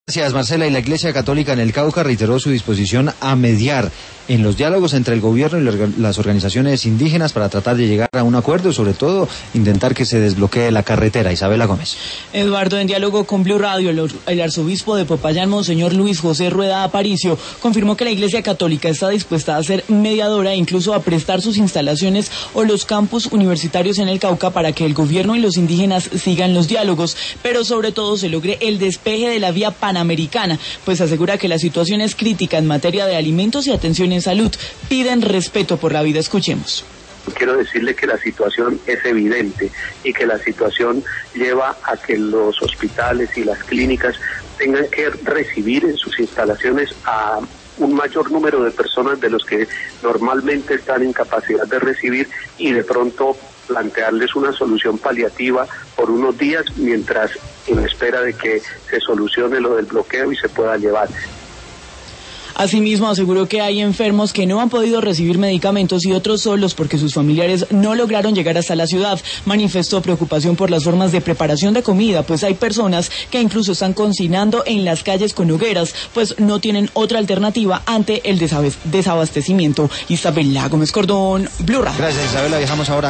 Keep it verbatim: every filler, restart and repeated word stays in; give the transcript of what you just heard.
Gracias, Marcela. Y la Iglesia Católica en el Cauca reiteró su disposición a mediar en los diálogos entre el gobierno y las organizaciones indígenas para tratar de llegar a un acuerdo y sobre todo intentar que se desbloquee la carretera. Isabela Gómez. Eduardo, en diálogo con Blue Radio, el arzobispo de Popayán, Monseñor Luis José Rueda Aparicio, confirmó que la Iglesia Católica está dispuesta a ser mediadora e incluso a prestar sus instalaciones o los campus universitarios en el Cauca para que el gobierno y los indígenas sigan los diálogos, pero sobre todo se logre el despeje de la vía panamericana. Americana, pues asegura que la situación es crítica en materia de alimentos y atención en salud. Piden respeto por la vida. Escuchemos. Quiero decirle que la situación es evidente y que la situación lleva a que los hospitales y las clínicas tengan que recibir en sus instalaciones a un mayor número de personas de los que normalmente están en capacidad de recibir y de pronto plantearles una solución paliativa por unos días mientras en espera de que se solucione lo del bloqueo y se pueda llevar. Asimismo, aseguró que hay enfermos que no han podido recibir medicamentos y otros solos porque sus familiares no lograron llegar hasta la ciudad. Manifestó preocupación por las formas de preparación de comida, pues hay personas que incluso están cocinando en las calles con hogueras, pues no tienen otra alternativa ante el desabastecimiento. Isabela Gómez Cordón, Blue Radio. Gracias, Isabela. Viajamos ahora